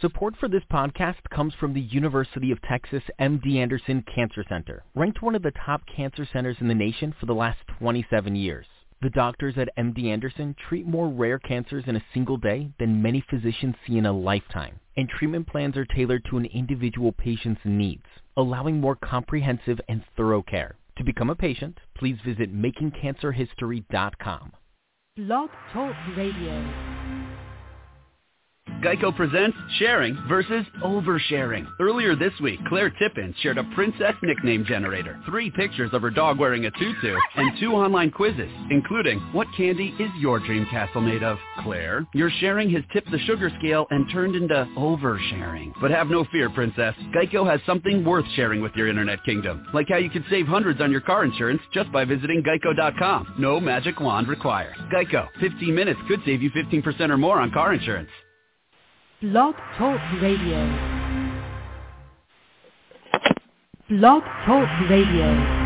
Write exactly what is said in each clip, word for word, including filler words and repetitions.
Support for this podcast comes from the University of Texas M D Anderson Cancer Center, ranked one of the top cancer centers in the nation for the last twenty-seven years. The doctors at M D Anderson treat more rare cancers in a single day than many physicians see in a lifetime, and treatment plans are tailored to an individual patient's needs, allowing more comprehensive and thorough care. To become a patient, please visit making cancer history dot com. Blog Talk Radio. Geico presents sharing versus oversharing. Earlier this week, Claire Tippins shared a princess nickname generator, three pictures of her dog wearing a tutu, and two online quizzes, including, what candy is your dream castle made of? Claire, your sharing has tipped the sugar scale and turned into oversharing. But have no fear, princess. Geico has something worth sharing with your internet kingdom, like how you could save hundreds on your car insurance just by visiting geico dot com. No magic wand required. Geico, fifteen minutes could save you fifteen percent or more on car insurance. Blog Talk Radio. Blog Talk Radio.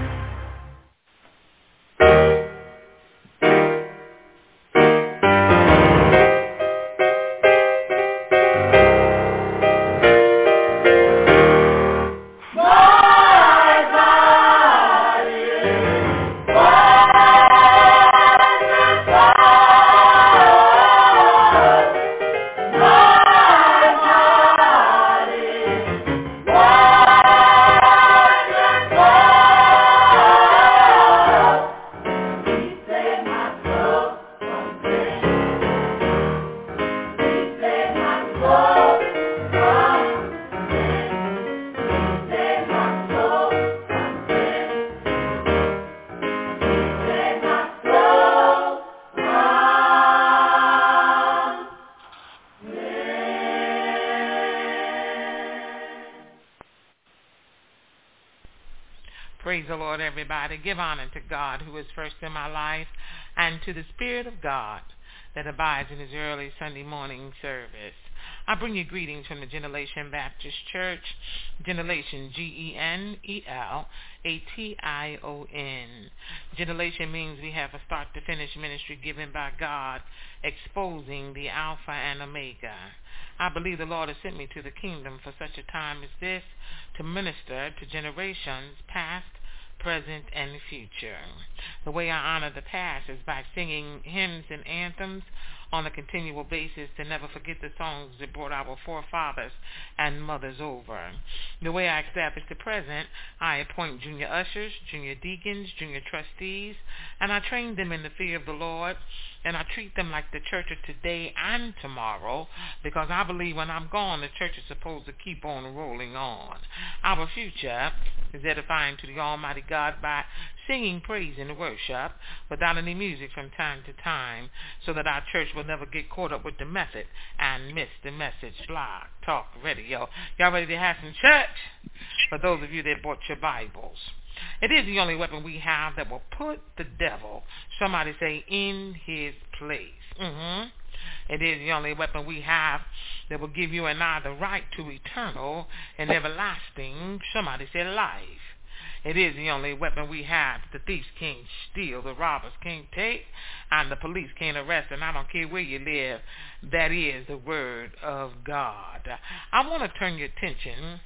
Praise the Lord, everybody. Give honor to God, who is first in my life, and to the Spirit of God that abides in his early Sunday morning service. I bring you greetings from the Generation Baptist Church, Generation, G E N E L A T I O N. Generation means we have a start-to-finish ministry given by God, exposing the Alpha and Omega. I believe the Lord has sent me to the kingdom for such a time as this, to minister to generations past, present, and future. The way I honor the past is by singing hymns and anthems on a continual basis to never forget the songs that brought our forefathers and mothers over. The way I establish the present, I appoint junior ushers, junior deacons, junior trustees, and I train them in the fear of the Lord, and I treat them like the church of today and tomorrow, because I believe when I'm gone, the church is supposed to keep on rolling on. Our future is edifying to the Almighty God by singing praise and worship without any music from time to time, so that our church will never get caught up with the method and miss the message. Blog Talk Radio. Y'all ready to have some church? For those of you that bought your Bibles, it is the only weapon we have that will put the devil, somebody say, in his place. Mm-hmm. It is the only weapon we have that will give you and I the right to eternal and everlasting, somebody say, life. It is the only weapon we have that the thieves can't steal, the robbers can't take, and the police can't arrest, and I don't care where you live. That is the word of God. I want to turn your attention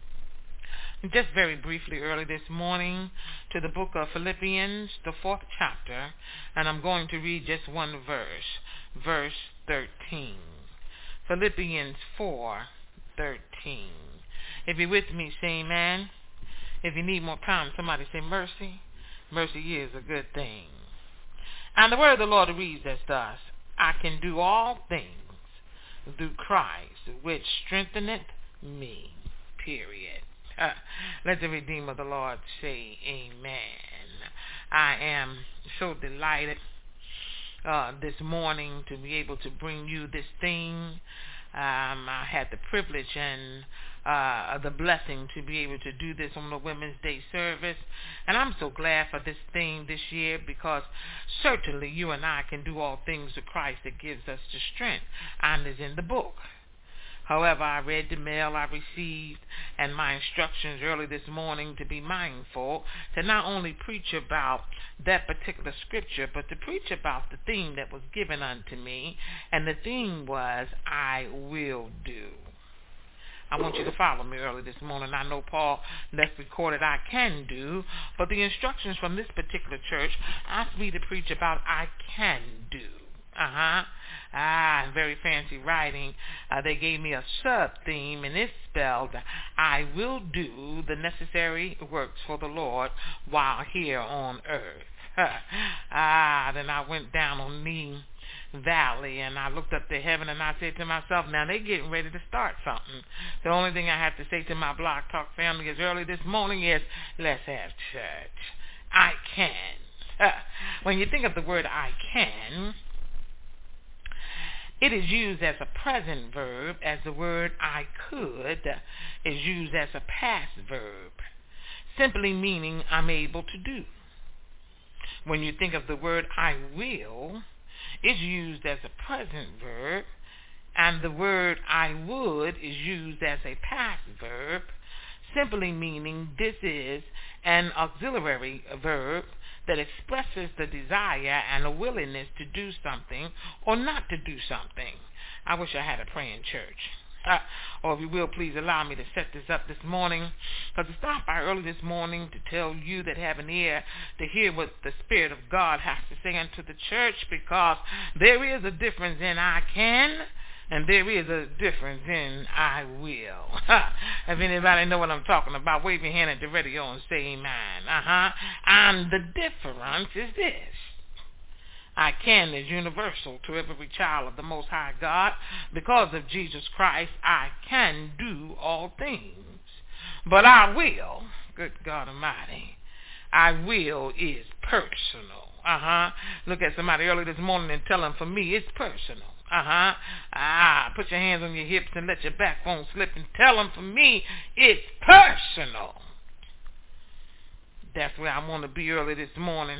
just very briefly early this morning to the book of Philippians, the fourth chapter, and I'm going to read just one verse, verse thirteen. Philippians four thirteen. If you're with me, say amen. If you need more time, somebody say mercy. Mercy is a good thing. And the word of the Lord reads as thus: I can do all things through Christ, which strengtheneth me. Period. Uh, let the Redeemer of the Lord say amen. I am so delighted uh, this morning to be able to bring you this thing. Um, I had the privilege and uh, the blessing to be able to do this on the Women's Day service, and I'm so glad for this thing this year, because certainly you and I can do all things through Christ that gives us the strength, and is in the book. However, I read the mail I received and my instructions early this morning to be mindful to not only preach about that particular scripture, but to preach about the theme that was given unto me. And the theme was, I will do. I want you to follow me early this morning. I know Paul left recorded I can do, but the instructions from this particular church asked me to preach about I can do. Uh-huh. Ah, and very fancy writing. Uh, they gave me a sub-theme, and it's spelled, I will do the necessary works for the Lord while here on earth. ah, then I went down on me valley and I looked up to heaven and I said to myself, now they're getting ready to start something. The only thing I have to say to my Blog Talk family is early this morning is, let's have church. I can. When you think of the word I can, it is used as a present verb, as the word I could is used as a past verb, simply meaning I'm able to do. When you think of the word I will, it's used as a present verb, and the word I would is used as a past verb, simply meaning this is an auxiliary verb that expresses the desire and a willingness to do something or not to do something. I wish I had a praying church. Uh, or if you will, please allow me to set this up this morning, because I stopped by early this morning to tell you that have an ear to hear what the Spirit of God has to say unto the church, because there is a difference in I can, and there is a difference in I will. If anybody know what I'm talking about, wave your hand at the radio and say amen. Uh-huh. And the difference is this. I can is universal to every child of the Most High God. Because of Jesus Christ, I can do all things. But I will, good God Almighty, I will is personal. Uh-huh. Look at somebody early this morning and tell them, for me, it's personal. Uh-huh. Ah, put your hands on your hips and let your backbone slip and tell them, for me, it's personal. That's where I want to be early this morning.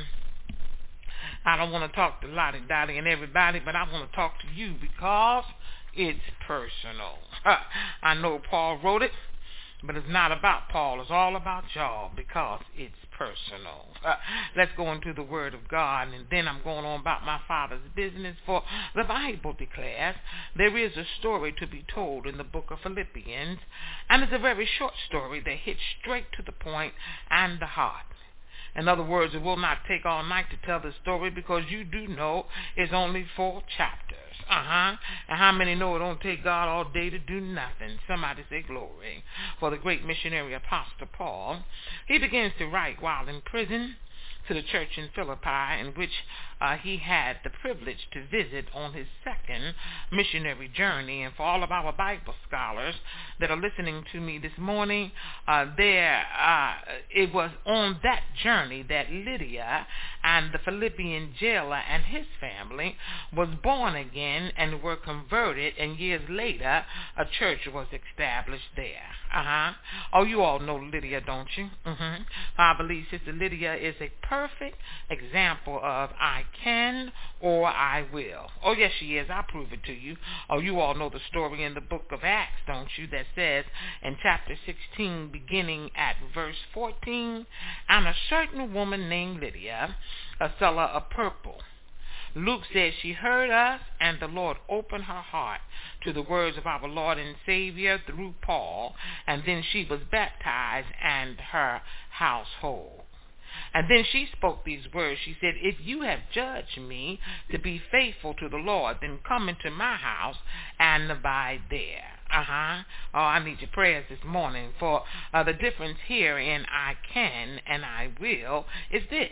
I don't want to talk to Lottie, Dottie, and everybody, but I want to talk to you because it's personal. I know Paul wrote it, but it's not about Paul. It's all about y'all because it's personal. Uh, let's go into the Word of God, and then I'm going on about my Father's business. For the Bible declares there is a story to be told in the book of Philippians, and it's a very short story that hits straight to the point and the heart. In other words, it will not take all night to tell the story, because you do know it's only four chapters. Uh-huh. And how many know it don't take God all day to do nothing? Somebody say glory. For the great missionary apostle Paul, he begins to write while in prison to the church in Philippi, in which uh, he had the privilege to visit on his second missionary journey. And for all of our Bible scholars that are listening to me this morning, uh, there uh, it was on that journey that Lydia and the Philippian jailer and his family was born again and were converted, and years later a church was established there. Uh-huh. Oh, you all know Lydia, don't you? Mm-hmm. I believe Sister Lydia is a perfect example of I can or I will. Oh, yes, she is. I'll prove it to you. Oh, you all know the story in the book of Acts, don't you, that says in chapter sixteen, beginning at verse fourteen, and a certain woman named Lydia, a seller of purple. Luke says she heard us, and the Lord opened her heart to the words of our Lord and Savior through Paul, and then she was baptized and her household. And then she spoke these words. She said, if you have judged me to be faithful to the Lord, then come into my house and abide there. Uh-huh. Oh, I need your prayers this morning, for uh, the difference here in I can and I will is this.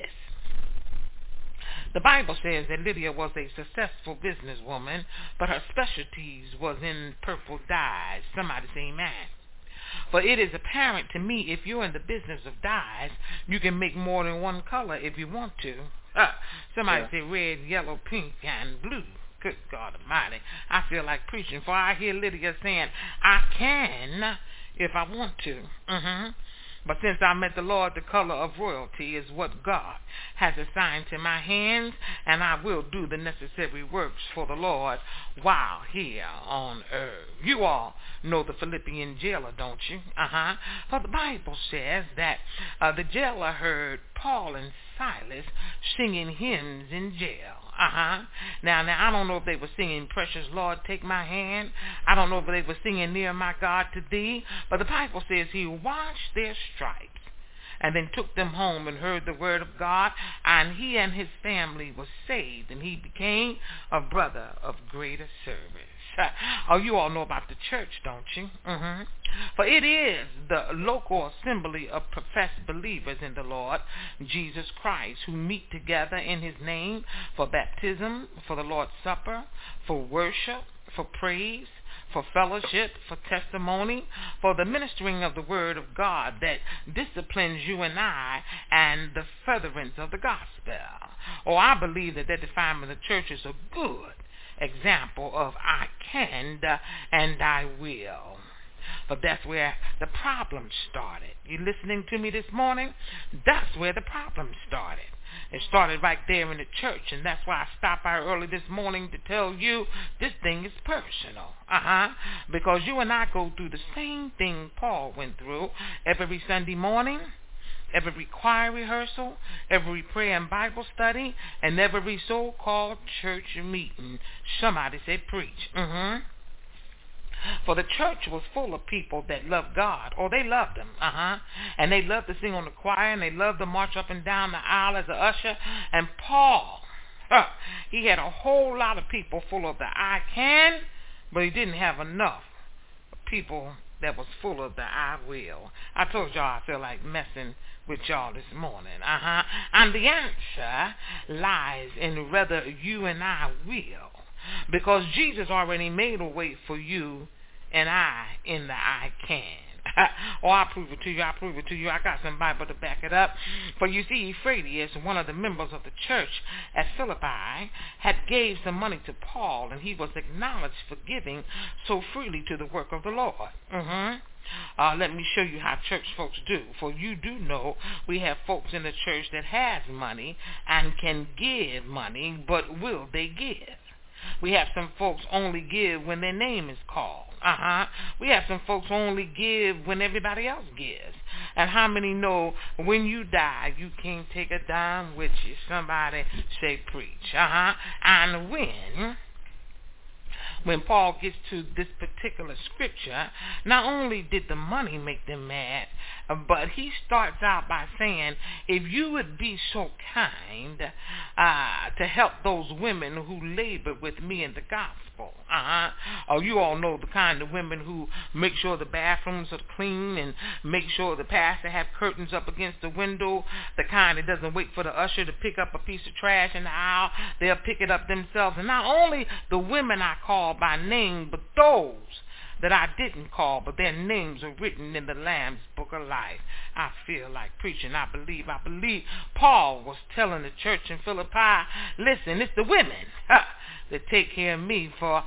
The Bible says that Lydia was a successful businesswoman, but her specialties was in purple dyes. Somebody say amen. For it is apparent to me, if you're in the business of dyes, you can make more than one color if you want to. Uh, somebody yeah. say red, yellow, pink, and blue. Good God Almighty. I feel like preaching, for I hear Lydia saying, I can if I want to. Mm-hmm. But since I met the Lord, the color of royalty is what God has assigned to my hands, and I will do the necessary works for the Lord while here on earth. You all know the Philippian jailer, don't you? Uh-huh. For the Bible says that uh, the jailer heard Paul and Silas singing hymns in jail. Uh-huh. Now, now, I don't know if they were singing Precious Lord, Take My Hand. I don't know if they were singing Near My God to Thee. But the Bible says he washed their stripes and then took them home and heard the word of God, and he and his family was saved, and he became a brother of greater service. Oh, you all know about the church, don't you? Mm-hmm. For it is the local assembly of professed believers in the Lord Jesus Christ who meet together in his name for baptism, for the Lord's Supper, for worship, for praise, for fellowship, for testimony, for the ministering of the word of God that disciplines you and I, and the furtherance of the gospel. Oh, I believe that that definement of the church is a good example of I can and I will. But that's where the problem started. You listening to me this morning? That's where the problem started. It started right there in the church, and that's why I stopped by early this morning to tell you this thing is personal. Uh-huh. Because you and I go through the same thing Paul went through every Sunday morning, every choir rehearsal, every prayer and Bible study, and every so-called church meeting. Somebody said preach. Mm-hmm. For the church was full of people that loved God, or they loved him, uh-huh, and they loved to sing on the choir, and they loved to march up and down the aisle as an usher. And Paul, huh, he had a whole lot of people full of the I can, but he didn't have enough people that was full of the I will. I told y'all I feel like messing with y'all this morning, uh-huh, and the answer lies in whether you and I will. Because Jesus already made a way for you and I in the I can. Oh, I'll prove it to you, I'll prove it to you. I got some Bible to back it up. For you see, Euphrates, one of the members of the church at Philippi, had gave some money to Paul, and he was acknowledged for giving so freely to the work of the Lord. Mm-hmm. Uh, let me show you how church folks do. For you do know we have folks in the church that has money and can give money, but will they give? We have some folks only give when their name is called. Uh-huh. We have some folks only give when everybody else gives. And how many know when you die, you can't take a dime with you? Somebody say preach. Uh-huh. And when... When Paul gets to this particular scripture, not only did the money make them mad, but he starts out by saying, if you would be so kind uh, to help those women who labor with me in the gospel. Uh-huh. Oh, you all know the kind of women who make sure the bathrooms are clean and make sure the pastor have curtains up against the window, the kind that doesn't wait for the usher to pick up a piece of trash in the aisle. They'll pick it up themselves. And not only the women I call by name, but those that I didn't call, but their names are written in the Lamb's Book of Life. I feel like preaching. I believe, I believe Paul was telling the church in Philippi, listen, it's the women huh, that take care of me, for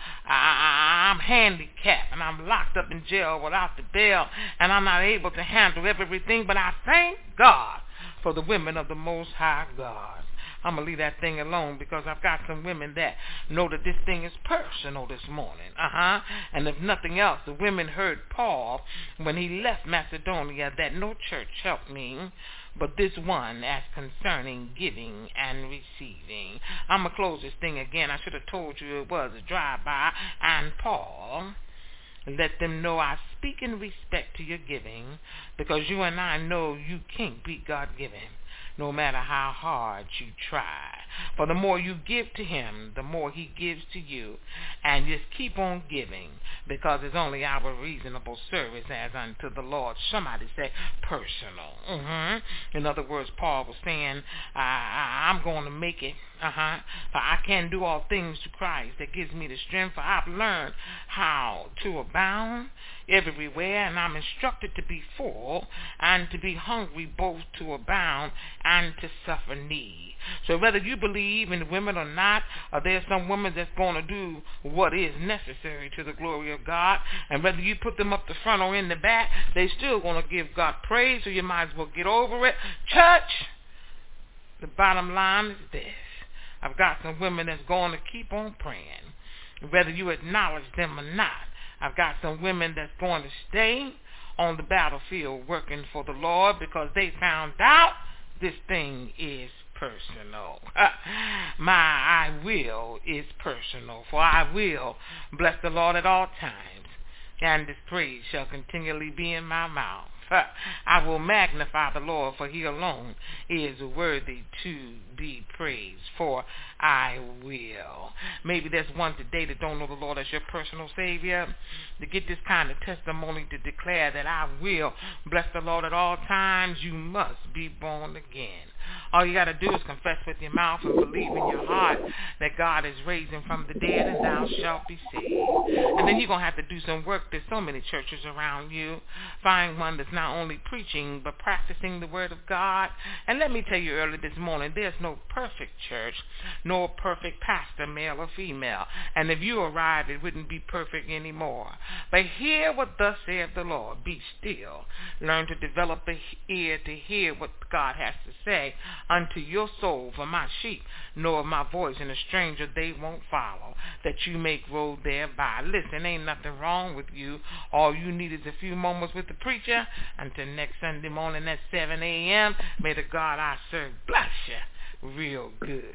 I, I'm handicapped and I'm locked up in jail without the bail, and I'm not able to handle everything, but I thank God for the women of the Most High God. I'm going to leave that thing alone because I've got some women that know that this thing is personal this morning. Uh-huh. And if nothing else, the women heard Paul when he left Macedonia that no church helped me, but this one as concerning giving and receiving. I'm going to close this thing again. I should have told you it was a drive-by. And Paul, let them know I speak in respect to your giving, because you and I know you can't beat God-given, no matter how hard you try. For the more you give to him, the more he gives to you. And just keep on giving, because it's only our reasonable service as unto the Lord. Somebody say personal. Mm-hmm. In other words, Paul was saying, I, I, I'm going to make it. Uh-huh. For I can do all things to Christ that gives me the strength. For I've learned how to abound everywhere, and I'm instructed to be full and to be hungry, both to abound and to suffer need. So whether you believe in women or not, or there's some women that's going to do what is necessary to the glory of God, and whether you put them up the front or in the back, they still going to give God praise, so you might as well get over it. Church, the bottom line is this. I've got some women that's going to keep on praying, whether you acknowledge them or not. I've got some women that's going to stay on the battlefield working for the Lord because they found out this thing is personal. My I will is personal, for I will bless the Lord at all times, and his praise shall continually be in my mouth. I will magnify the Lord, for he alone is worthy to be praised, for I will. Maybe there's one today that don't know the Lord as your personal Savior. To get this kind of testimony to declare that I will bless the Lord at all times, you must be born again. All you got to do is confess with your mouth and believe in your heart that God is raising from the dead, and thou shalt be saved. And then you're going to have to do some work. There's so many churches around you. Find one that's not only preaching but practicing the word of God. And let me tell you early this morning, there's no perfect church, nor perfect pastor, male or female. And if you arrive, it wouldn't be perfect anymore. But hear what thus saith the Lord. Be still. Learn to develop an ear to hear what God has to say unto your soul. For my sheep know of my voice, and a stranger they won't follow, that you may grow thereby. Listen, ain't nothing wrong with you. All you need is a few moments with the preacher. Until next Sunday morning at seven a.m., may the God I serve bless you real good.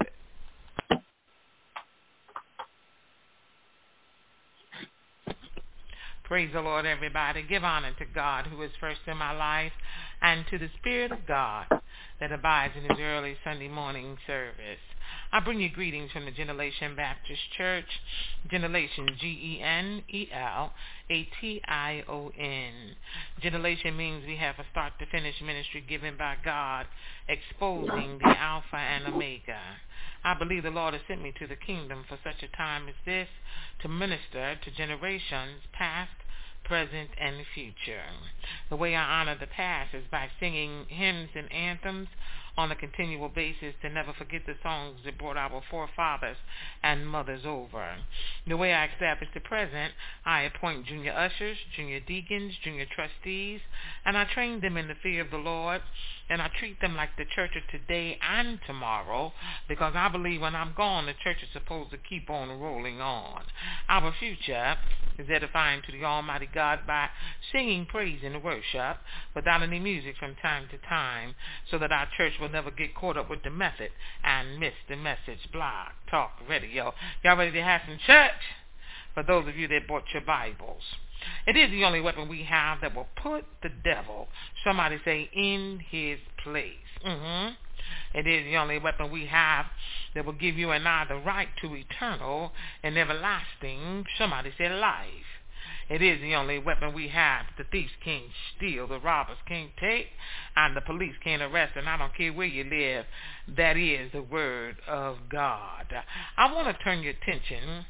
Praise the Lord, everybody. Give honor to God, who is first in my life, and to the Spirit of God that abides in his early Sunday morning service. I bring you greetings from the Generation Baptist Church. Generation, G E N E L A T I O N. Generation means we have a start-to-finish ministry given by God, exposing the Alpha and Omega. I believe the Lord has sent me to the kingdom for such a time as this, to minister to generations past, present, and future. The way I honor the past is by singing hymns and anthems on a continual basis, to never forget the songs that brought our forefathers and mothers over. The way I establish the present, I appoint junior ushers, junior deacons, junior trustees, and I train them in the fear of the Lord, and I treat them like the church of today and tomorrow, because I believe when I'm gone, the church is supposed to keep on rolling on. Our future is edifying to the Almighty God by singing praise and worship without any music from time to time, so that our church will never get caught up with the method and miss the message. Blog Talk Radio. Y'all ready to have some church? For those of you that bought your Bibles, it is the only weapon we have that will put the devil, somebody say, in his place. Mm-hmm. It is the only weapon we have that will give you and I the right to eternal and everlasting, somebody say, life. It is the only weapon we have. The thieves can't steal, the robbers can't take, and the police can't arrest, and I don't care where you live. That is the word of God. I want to turn your attention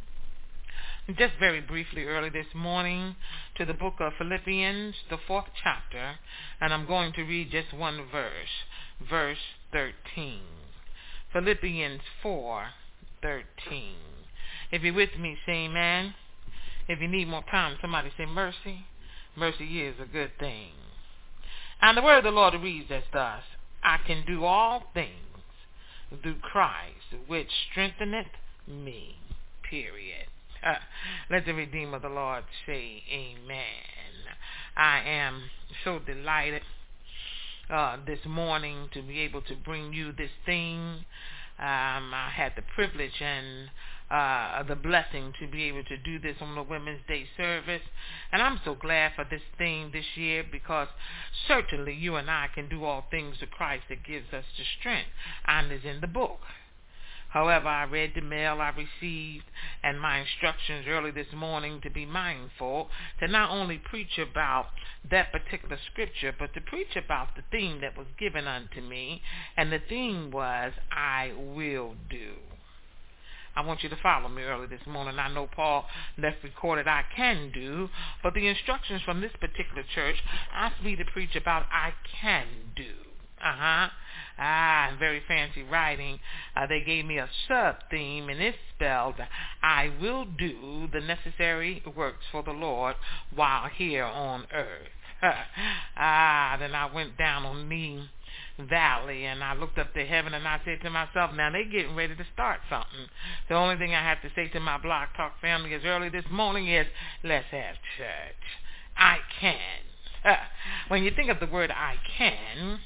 just very briefly early this morning to the book of Philippians, the fourth chapter, and I'm going to read just one verse, verse thirteen. Philippians four thirteen. If you're with me, say amen. If you need more time, somebody say mercy. Mercy is a good thing. And the word of the Lord reads as thus: I can do all things through Christ, which strengtheneth me. Period. Uh, let the Redeemer of the Lord say amen. I am so delighted uh, this morning to be able to bring you this thing. Um, I had the privilege and uh, the blessing to be able to do this on the Women's Day service, and I'm so glad for this thing this year, because certainly you and I can do all things to Christ that gives us the strength, and is in the book. However, I read the mail I received and my instructions early this morning to be mindful to not only preach about that particular scripture, but to preach about the theme that was given unto me, and the theme was, I will do. I want you to follow me early this morning. I know Paul left recorded I can do, but the instructions from this particular church asked me to preach about I can do. Uh-huh. Ah, very fancy writing. Uh, they gave me a sub-theme, and it's spelled, I will do the necessary works for the Lord while here on earth. ah, then I went down on me valley, and I looked up to heaven and I said to myself, now they're getting ready to start something. The only thing I have to say to my Blog Talk family as early this morning is, let's have church. I can. When you think of the word I can,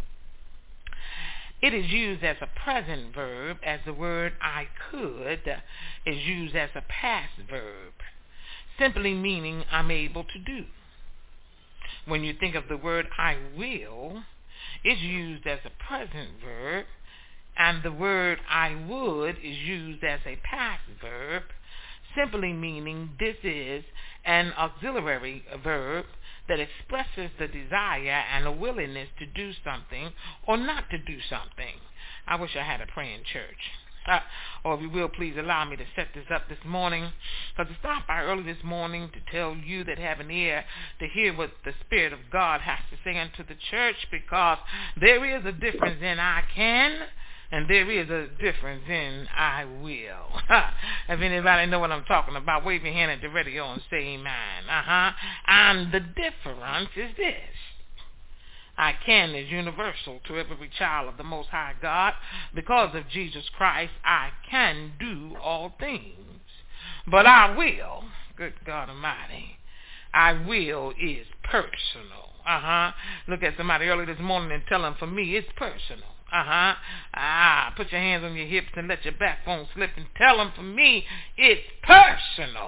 it is used as a present verb, as the word I could is used as a past verb, simply meaning I'm able to do. When you think of the word I will, it's used as a present verb, and the word I would is used as a past verb, simply meaning this is an auxiliary verb that expresses the desire and a willingness to do something or not to do something. I wish I had a praying church. Uh, or if you will, please allow me to set this up this morning. Because I stopped by early this morning to tell you that have an ear to hear what the Spirit of God has to say unto the church, because there is a difference in I can, and there is a difference in I will. If anybody know what I'm talking about, wave your hand at the radio and say amen. Uh-huh. And the difference is this. I can is universal to every child of the Most High God. Because of Jesus Christ, I can do all things. But I will, good God Almighty, I will is personal. Uh-huh. Look at somebody early this morning and tell them, for me, it's personal. Uh-huh. Ah, put your hands on your hips and let your backbone slip and tell them, for me, it's personal.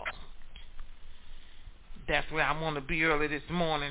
That's where I want to be early this morning.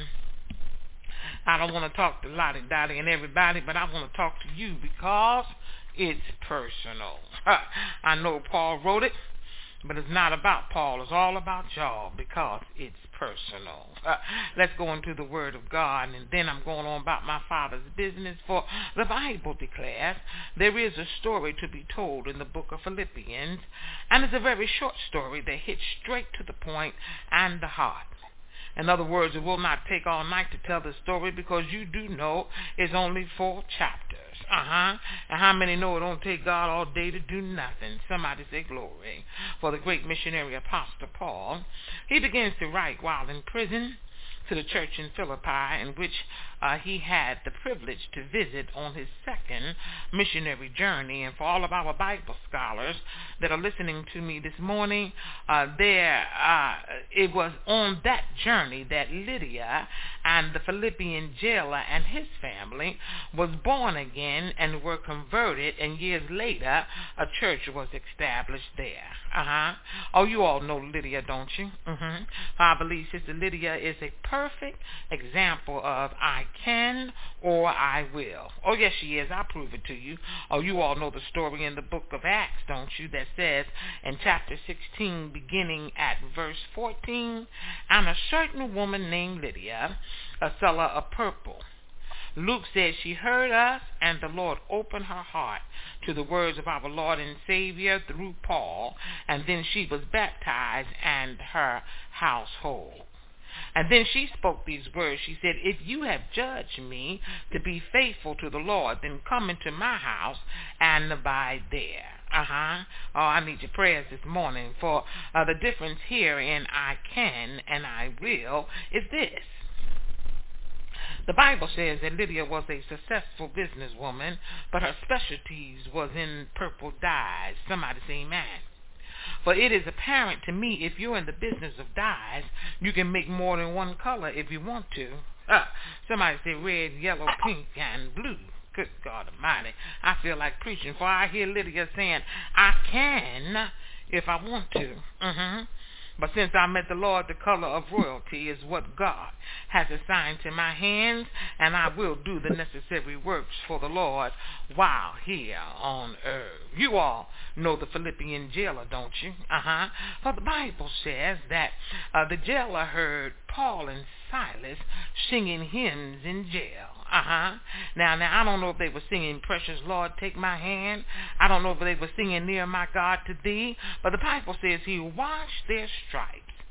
I don't want to talk to Lottie, Dottie, and everybody, but I want to talk to you because it's personal. I know Paul wrote it, but it's not about Paul. It's all about y'all because it's personal. Uh, let's go into the Word of God, and then I'm going on about my Father's business. For the Bible declares there is a story to be told in the book of Philippians, and it's a very short story that hits straight to the point and the heart. In other words, it will not take all night to tell the story, because you do know it's only four chapters. Uh-huh. And how many know it don't take God all day to do nothing? Somebody say glory. For the great missionary apostle Paul, he begins to write while in prison to the church in Philippi, in which uh, he had the privilege to visit on his second missionary journey. And for all of our Bible scholars that are listening to me this morning, uh, there uh, it was on that journey that Lydia and the Philippian jailer and his family was born again and were converted, and years later a church was established there. Uh-huh. Oh, you all know Lydia, don't you? Mm-hmm. I believe Sister Lydia is a perfect example of I can or I will. Oh, yes, she is. I'll prove it to you. Oh, you all know the story in the book of Acts, don't you, that says in chapter sixteen, beginning at verse fourteen, and a certain woman named Lydia, a seller of purple. Luke says she heard us, and the Lord opened her heart to the words of our Lord and Savior through Paul, and then she was baptized and her household. And then she spoke these words. She said, if you have judged me to be faithful to the Lord, then come into my house and abide there. Uh-huh. Oh, I need your prayers this morning, for uh, the difference here in I can and I will is this. The Bible says that Lydia was a successful businesswoman, but her specialties was in purple dyes. Somebody say amen. For it is apparent to me, if you're in the business of dyes, you can make more than one color if you want to. Uh, somebody say red, yellow, pink, and blue. Good God Almighty. I feel like preaching, for I hear Lydia saying, I can if I want to. Mm-hmm. But since I met the Lord, the color of royalty is what God has assigned to my hands, and I will do the necessary works for the Lord while here on earth. You all know the Philippian jailer, don't you? Uh-huh. For the Bible says that uh, the jailer heard Paul and Silas singing hymns in jail. Uh-huh. Now, now, I don't know if they were singing Precious Lord, Take My Hand. I don't know if they were singing Near My God to Thee. But the Bible says he washed their stripes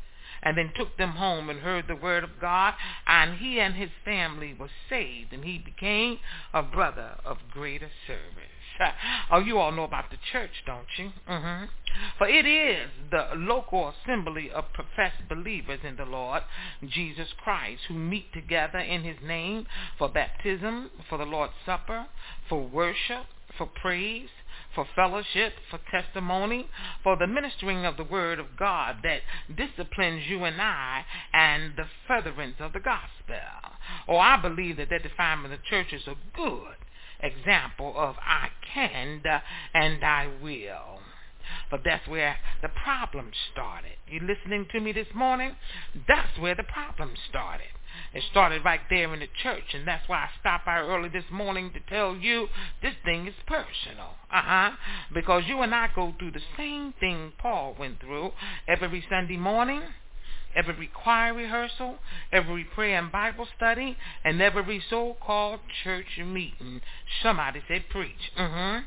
and then took them home and heard the word of God, and he and his family were saved, and he became a brother of greater service. Oh, you all know about the church, don't you? Mm-hmm. For it is the local assembly of professed believers in the Lord Jesus Christ who meet together in his name for baptism, for the Lord's Supper, for worship, for praise, for fellowship, for testimony, for the ministering of the word of God that disciplines you and I, and the furtherance of the gospel. Oh, I believe that that definement of the church is a good example of I can uh, and I will. But that's where the problem started. You listening to me this morning? That's where the problem started. It started right there in the church, and that's why I stopped by early this morning to tell you this thing is personal. Uh-huh. Because you and I go through the same thing Paul went through every Sunday morning, every choir rehearsal, every prayer and Bible study, and every so-called church meeting. Somebody said preach. Mm-hmm.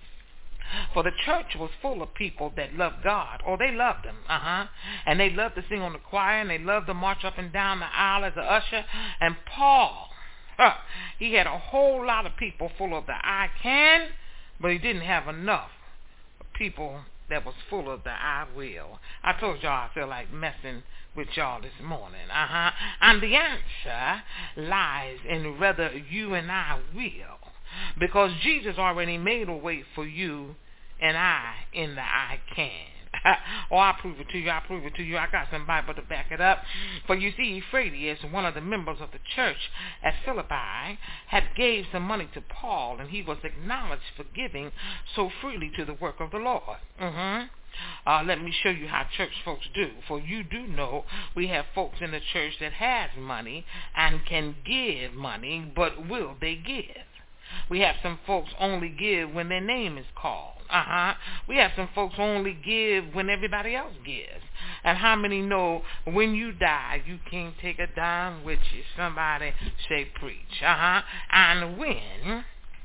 For the church was full of people that loved God, or they loved him, uh-huh, and they loved to sing on the choir, and they loved to march up and down the aisle as an usher. And Paul, huh, he had a whole lot of people full of the I can, but he didn't have enough people that was full of the I will. I told y'all I feel like messing with y'all this morning, uh-huh, and the answer lies in whether you and I will. Because Jesus already made a way for you and I in the I can. Oh, I'll prove it to you, I'll prove it to you. I got some Bible to back it up. For you see, Euphrates, one of the members of the church at Philippi, had gave some money to Paul, and he was acknowledged for giving so freely to the work of the Lord. Mm-hmm. Uh, let me show you how church folks do. For you do know we have folks in the church that has money and can give money, but will they give? We have some folks only give when their name is called. Uh-huh. We have some folks only give when everybody else gives. And how many know when you die, you can't take a dime with you? Somebody say preach. Uh-huh. And when...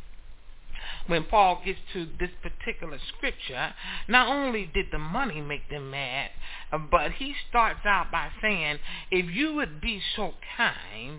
When Paul gets to this particular scripture, not only did the money make them mad, but he starts out by saying, if you would be so kind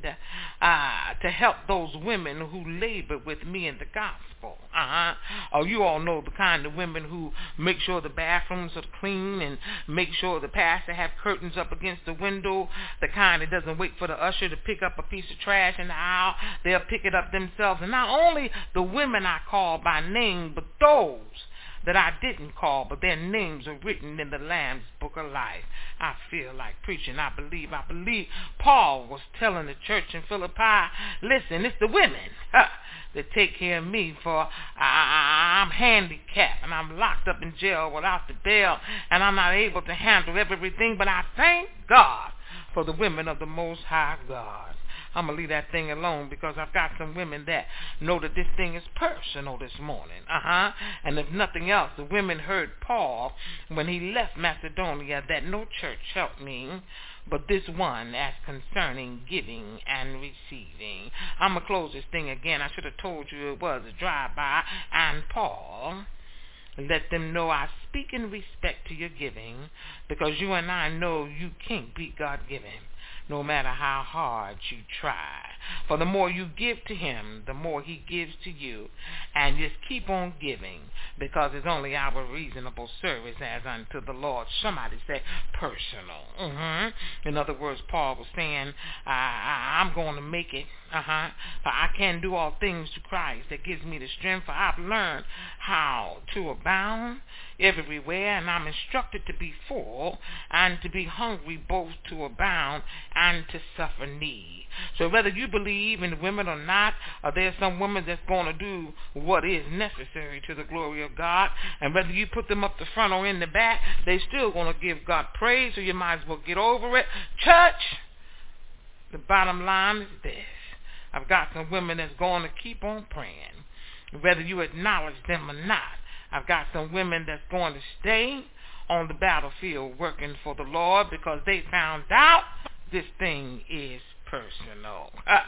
uh, to help those women who labor with me in the gospel. Uh-huh. Oh, you all know the kind of women who make sure the bathrooms are clean and make sure the pastor have curtains up against the window, the kind that doesn't wait for the usher to pick up a piece of trash in the aisle. They'll pick it up themselves. And not only the women I call by name, but those that I didn't call, but their names are written in the Lamb's Book of Life. I feel like preaching. I believe, I believe Paul was telling the church in Philippi, listen, it's the women huh, that take care of me, for I, I'm handicapped and I'm locked up in jail without the bail, and I'm not able to handle everything, but I thank God for the women of the Most High God. I'm going to leave that thing alone because I've got some women that know that this thing is personal this morning. Uh-huh. And if nothing else, the women heard Paul when he left Macedonia that no church helped me, but this one as concerning giving and receiving. I'm going to close this thing again. I should have told you it was a drive-by. And Paul, let them know I speak in respect to your giving, because you and I know you can't beat God-given, no matter how hard you try. For the more you give to him, the more he gives to you. And just keep on giving, because it's only our reasonable service as unto the Lord. Somebody say personal. Mm-hmm. In other words, Paul was saying, I, I, I'm going to make it. Uh-huh. For I can do all things through Christ that gives me the strength. For I've learned how to abound everywhere, and I'm instructed to be full and to be hungry, both to abound and to suffer need. So whether you believe in women or not, or there's some women that's going to do what is necessary to the glory of God, and whether you put them up the front or in the back, they still going to give God praise, so you might as well get over it. Church, the bottom line is this. I've got some women that's going to keep on praying, whether you acknowledge them or not. I've got some women that's going to stay on the battlefield working for the Lord, because they found out this thing is personal.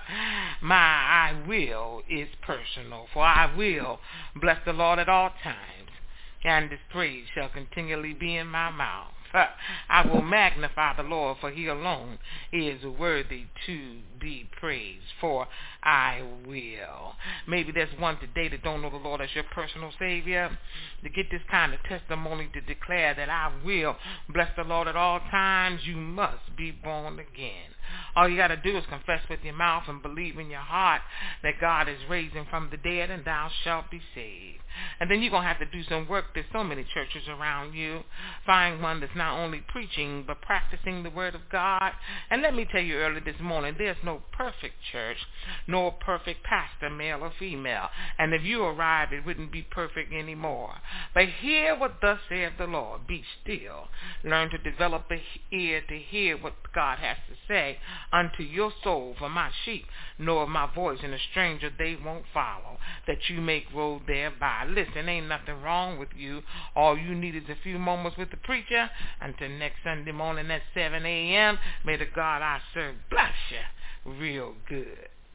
My I will is personal, for I will bless the Lord at all times, and his praise shall continually be in my mouth. I will magnify the Lord, for he alone is worthy to be praised, for I will. Maybe there's one today that don't know the Lord as your personal Savior. To get this kind of testimony to declare that I will bless the Lord at all times, you must be born again. All you got to do is confess with your mouth and believe in your heart that God is raising from the dead, and thou shalt be saved. And then you're going to have to do some work. There's so many churches around you. Find one that's not only preaching but practicing the word of God. And let me tell you early this morning, there's no perfect church, nor perfect pastor, male or female. And if you arrive, it wouldn't be perfect anymore. But hear what thus saith the Lord. Be still. Learn to develop an ear to hear what God has to say unto your soul. For my sheep know of my voice, and a stranger they won't follow, that you may grow thereby. Listen, ain't nothing wrong with you. All you need is a few moments with the preacher. Until next Sunday morning at seven a.m., may the God I serve bless you real good.